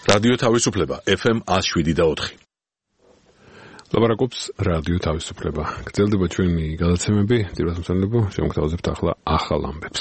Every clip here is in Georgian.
რადიო თავისუფლება FM 107.4. ლაპარაკობს რადიო თავისუფლება. გრძელდება ჩვენი გადაცემები, დირას მსმენელებო, შემოგთავაზებთ ახლა ახალ ამბებს.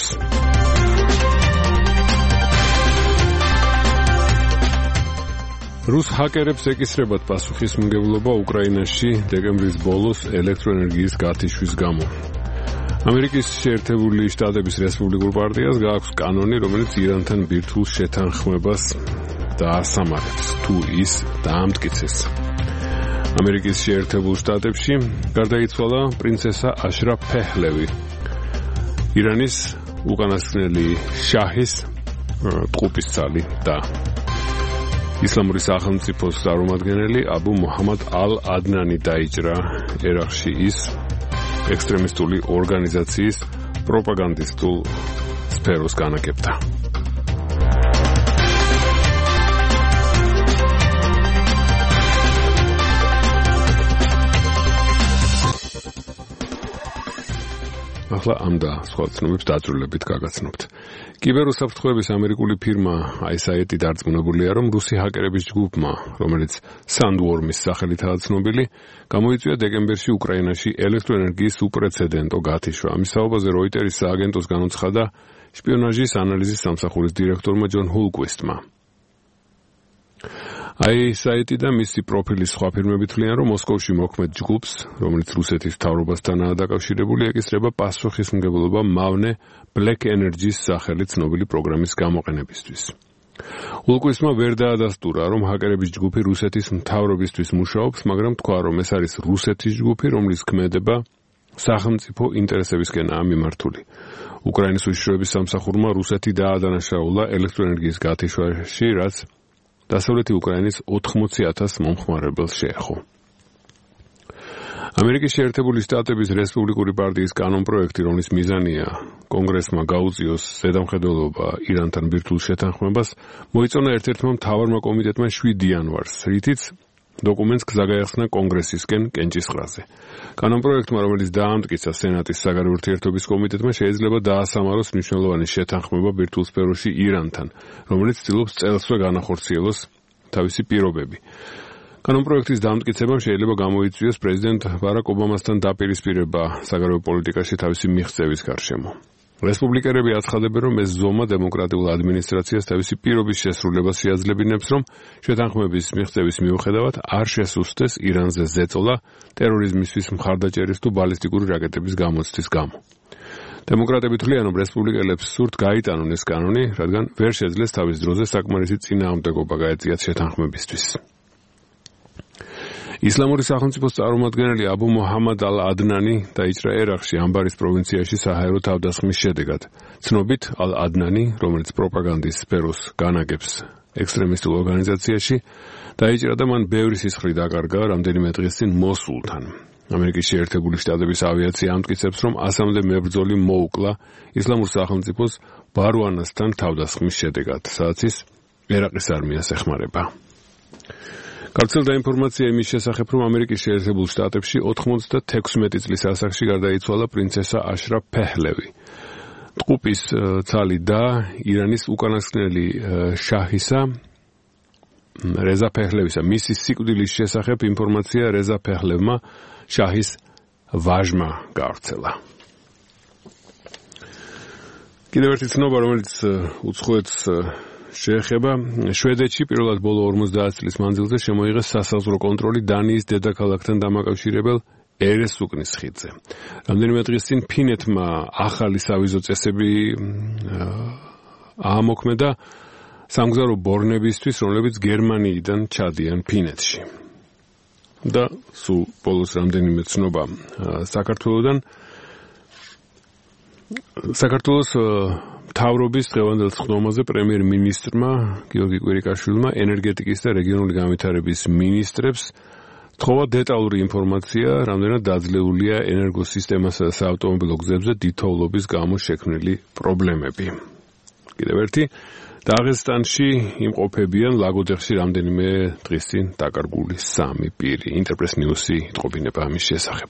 რუს ჰაკერებს ეკისრებათ პასუხისმგებლობა უკრაინაში დეკემბრის ბოლოს ელექტროენერგიის გათიშვის გამო. ამერიკის შეერთებული შტატების რესპუბლიკურ პარტიას გააქვს კანონი, რომელიც ირანთან ბირთვულ შეთანხმებას დაასამართლებს, თუ ის დაამტკიცეს. ამერიკის შეერთებულ შტატებში გარდაიცვალა პრინცესა აშრა ფეჰლევი, ირანის უკანასკნელი შაჰის ტყუპისცალი და ისლამური სახელმწიფოს წარმომადგენელი აბუ მუჰამად ალ-ადნანი დაიჭრა ერაყში ის ექსტრემისტული ორგანიზაციის პროპაგანდისტულ სფეროს განაგებდა. ახლა ამ და სხვა ცნობებს დაწვრილებით გაგაცნობთ. კიბერუსაფრთხოების ამერიკული ფირმა ISIT დარწმუნებულია, რომ რუსი ჰაკერების ჯგუფმა, რომელიც Sandworm-ის სახელითაა ცნობილი, გამოიწვია დეკემბერში უკრაინაში ელექტროენერგიის უპრეცედენტო გათიშვა. ამის საუბარზე როიტერის სააგენტოს განუცხადა შპიონაჟის ანალიზის სამსახურის დირექტორმა ჯონ ჰულკვისტმა. ISIT და მისი პროფილის სხვა ფირმები თვლიან, რომ მოსკოვში მოქმედ ჯგუფს, რომელიც რუსეთის მთავრობასთანაა დაკავშირებული, ეკისრება პასუხისმგებლობა მავნე Black Energy-ს სახელით ცნობილი პროგრამის გამოყენებისთვის. ჰულკვისტმა ვერ დაადასტურა, რომ ჰაკერების ჯგუფი რუსეთის მთავრობისთვის მუშაობს, მაგრამ თქვა, რომ ეს არის რუსეთის ჯგუფი, რომლის ქმედება სახელმწიფო ინტერესებისკენაა მიმართული. უკრაინის უშიშროების სამსახურმა რუსეთი დაადანაშაულა ელექტროენერგიის გათიშვაში, რაც დასავლეთი უკრაინის 80,000 მომხმარებელს შეეხო. ამერიკის შეერთებული შტატების რესპუბლიკური პარტიის კანონპროექტი, რომლის მიზანია კონგრესმა გაუწიოს ზედამხედველობა ირანთან ბირთვულ შეთანხმებას, მოიწონა ერთ-ერთმა მთავარმა კომიტეტმა 7 იანვარს, რითიც დოკუმენტს გზა გაეხსნა კონგრესისკენ კენჭისყრაზე. კანონპროექტმა, რომელიც დაამტკიცა სენატის საგარეო ურთიერთობის კომიტეტმა, შეიძლება დაასამაროს მნიშვნელოვანი შეთანხმება ბირთვულ სფეროში ირანთან, რომელიც ცდილობს წელსვე განახორციელოს თავისი პირობები. კანონპროექტის დამტკიცებამ შეიძლება გამოიწვიოს პრეზიდენტ ბარაკ ობამასთან დაპირისპირება საგარეო პოლიტიკაში თავისი მიღწევის გარშემო. რესპუბლიკელები აცხადებენ, რომ ეს ზომა დემოკრატიულ ადმინისტრაციას თავისი პირობის შესრულებას შეაძლებინებს, რომ შეთანხმების მიღწევის მიუხედავად არ შესუსტეს ირანზე ზეწოლა ტერორიზმისთვის მხარდაჭერის თუ ბალისტიკური რაკეტების გამოცდის გამო. დემოკრატები თვლიან, რომ რესპუბლიკელებს სურთ გაიტანონ ეს კანონი, რადგან ვერ შეძლეს თავის დროზე საკმარისი წინააღმდეგობა გაეწიათ შეთანხმებისთვის. ისლამური სახელმწიფოს წარმომადგენელი აბუ მუჰამად ალ-ადნანი დაიჭრა ერაყში ამბარის პროვინციაში საჰაერო თავდასხმის შედეგად. ცნობით, ალ-ადნანი, რომელიც პროპაგანდის სფეროს განაგებს ექსტრემისტულ ორგანიზაციაში, დაიჭრა და მან ბევრი სისხლი დაკარგა რამდენიმე დღის წინ მოსულთან. ამერიკის შეერთებული შტატების ავიაცია ამტკიცებს, რომ 100-მდე მებრძოლი მოუკლა ისლამურ სახელმწიფოს ბარუანასთან თავდასხმის შედეგად, სადაც ის ერაყის არმიას ეხმარება. გავრცელდა ინფორმაცია იმის შესახებ, რომ ამერიკის შეერთებულ შტატებში 96 წლის ასაკში გარდაიცვალა პრინცესა აშრა ფეჰლევი. ტყუპის ცალი და ირანის უკანასკნელი შაჰისა რეზა ფეჰლევისა. მისი სიკვდილის შესახებ ინფორმაცია რეზა ფეჰლევმა შაჰის ვაჟმა გავრცელა. კიდევ ერთი ცნობა, რომელიც უცხოეთს შეეხება, შვედეთში პირველად ბოლო 50 წლის მანძილზე შემოიღეს სასაზღვრო კონტროლი დანიის დედაქალაქთან დამაკავშირებელ ერესუკნის ხიდზე. რამდენიმე დღის წინ ფინეთმა ახალი სავიზო წესები აამოქმედა სამგზავრო ბორნებისთვის, რომლებიც გერმანიიდან ჩადიან ფინეთში. და სულ ბოლოს რამდენიმე ცნობა საქართველოსდან. საქართველოს მთავრობის დღევანდელ ხდომაზე პრემიერ-მინისტრმა გიორგი კვირიკაშვილმა ენერგეტიკის და რეგიონული განვითარების მინისტრებს თხოვა დეტალური ინფორმაცია, რამდენად დაძლეულია ენერგოსისტემასა და საავტომობილო გზებზე დიდთოვლობის გამო შექმნილი პრობლემები. კიდევ ერთი, დაღესტანში იმყოფებიან ლაგოდეხში რამდენიმე დღის წინ დაკარგული 3 პირი. ინტერპრეს ნიუსი იტყობინება ამის შესახებ.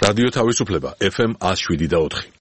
რადიო თავისუფლება FM 107.4.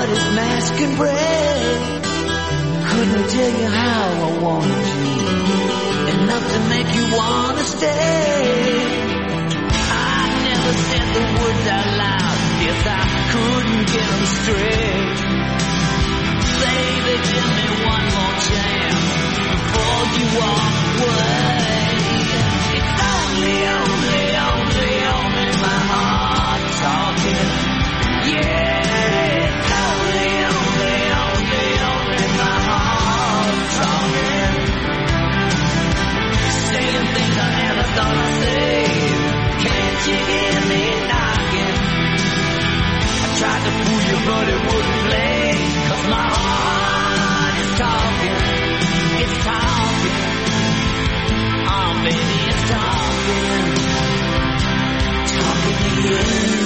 but his mask can break. Couldn't tell you how I wanted you, enough to make you wanna stay. I never said the words out loud, yes I couldn't get them straight. Baby, give me one more chance before you walk away. It's only my heart talking. Yeah, it's only my heart talking. Saying things I never thought I'd say. Can't you hear me knocking? I tried to fool you but it wouldn't play. 'Cause my heart is talking. It's talking. Oh baby, it's talking. Talking to you.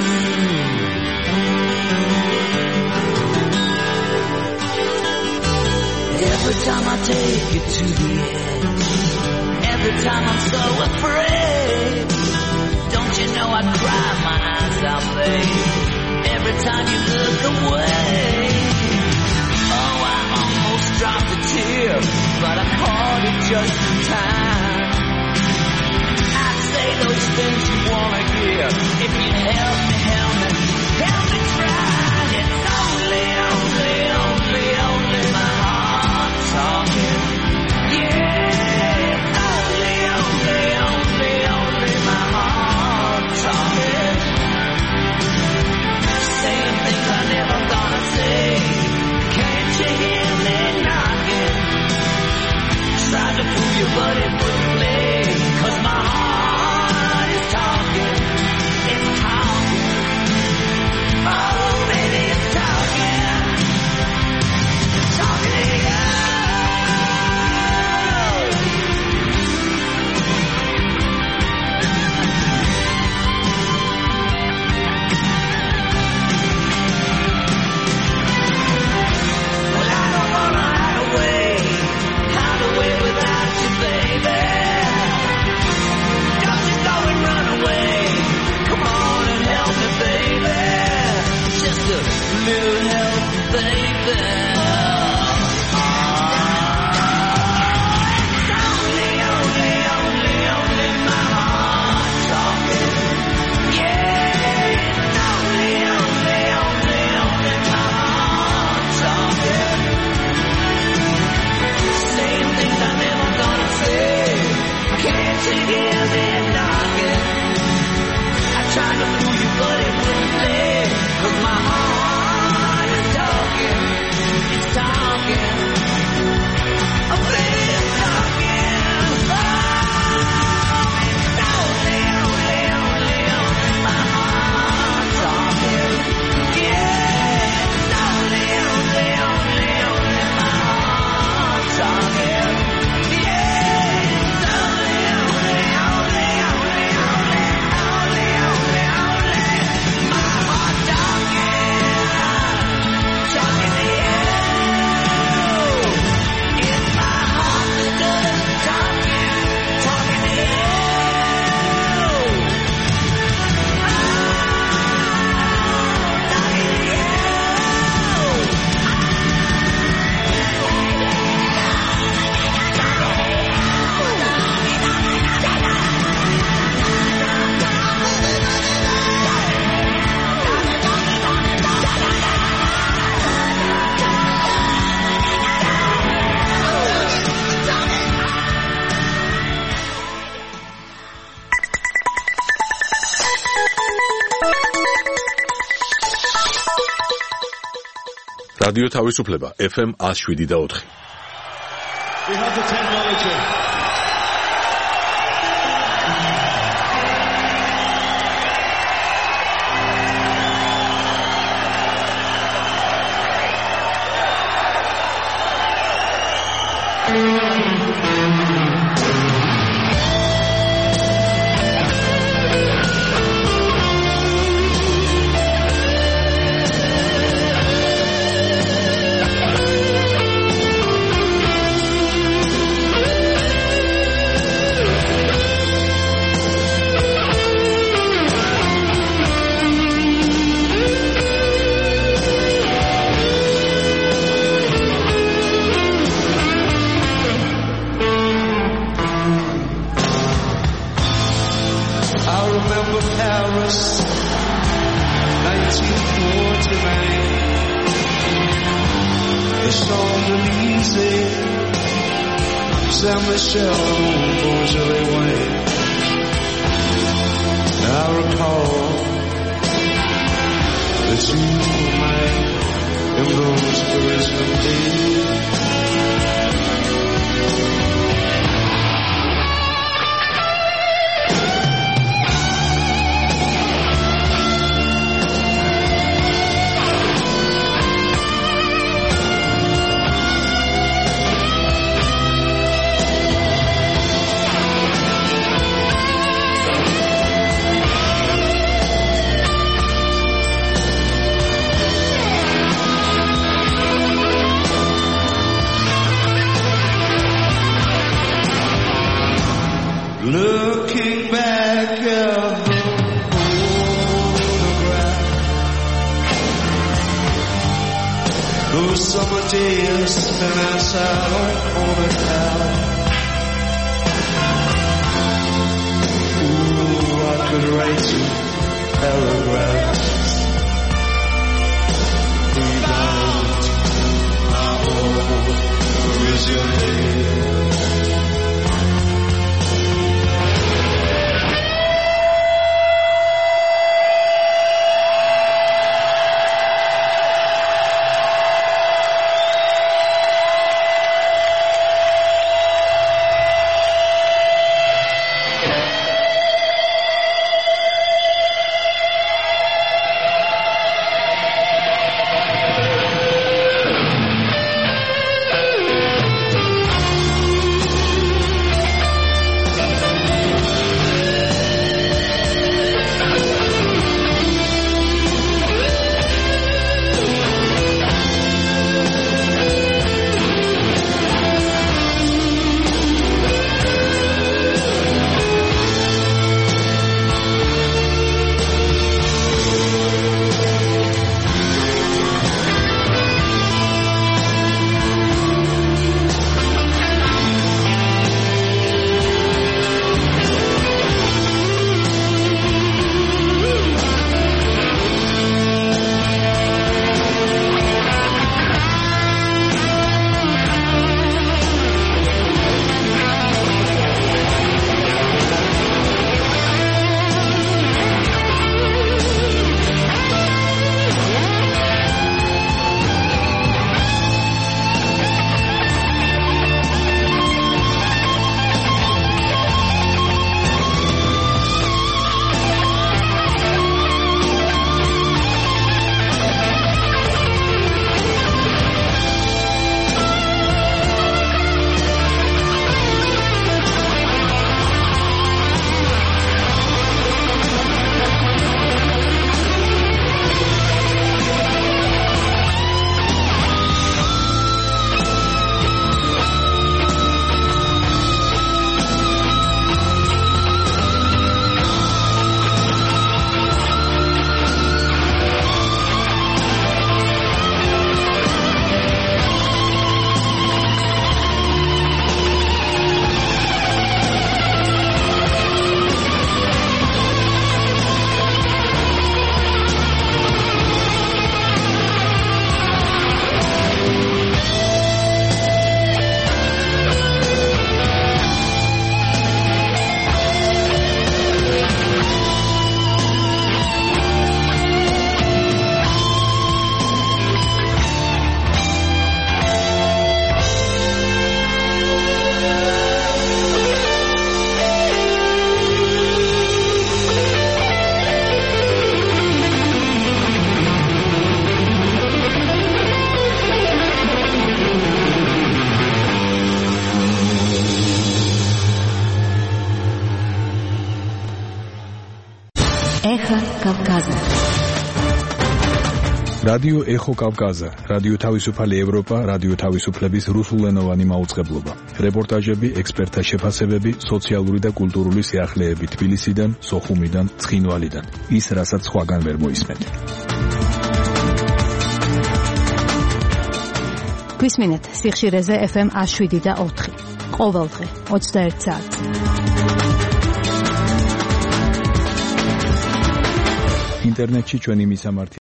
Every time I take it to the edge, every time I'm so afraid, don't you know I cry my eyes out, babe, every time you look away. Oh, I almost dropped a tear, but I caught it just in time. I say those things you wanna hear. If you help me try. It's only my heart talking. Yeah, it's only my heart talking. Saying things I never thought I'd say. Can't you hear me knocking? Tried to fool you but it wouldn't play. 'Cause my heart is talking. It's talking. Oh baby, it's talking. Talking to you. Well, I don't wanna hide away without you, baby. Don't you go and run away. Come on and help me, baby. Just a little help, baby. It's only my heart talking. Yeah, it's only my heart talking. Saying things I never thought I'd say. Can't you hear me knocking? I tried to fool you but it wouldn't play. 'Cause my heart is talking. It's talking. Oh baby, it's talking. Oh, it's only my heart talking. Yeah, it's only my heart talking. Yeah, it's only my heart talking. Talking to you. It's my heart that's talking. Talking to you. Talking to you. რადიო თავისუფლება FM 107.4. We have the technology. the Champs-Élysées, Saint-Michel, Beaujolais. I recall that you were mine in those Parisian days. Looking back at the photograph, those summer days spent outside on the town. Ooh, I could write you paragraphs about my old Parisian. Эхо Кавказа. რადიო ეხო კავკაზა, რადიო თავისუფალი ევროპა, რადიო თავისუფლების რუსულენოვანი მაუწყებლობა. რეპორტაჟები, ექსპერტთა შეფასებები, სოციალური და კულტურული სიახლეები თბილისიდან, სოხუმიდან, ცხინვალიდან. ის, რასაც სხვაგან ვერ მოისმენთ. გვისმინეთ სიხშირეზე FM 107.4. ყოველდღე 21 საათს. ინტერნეტში ჩვენი მისამართი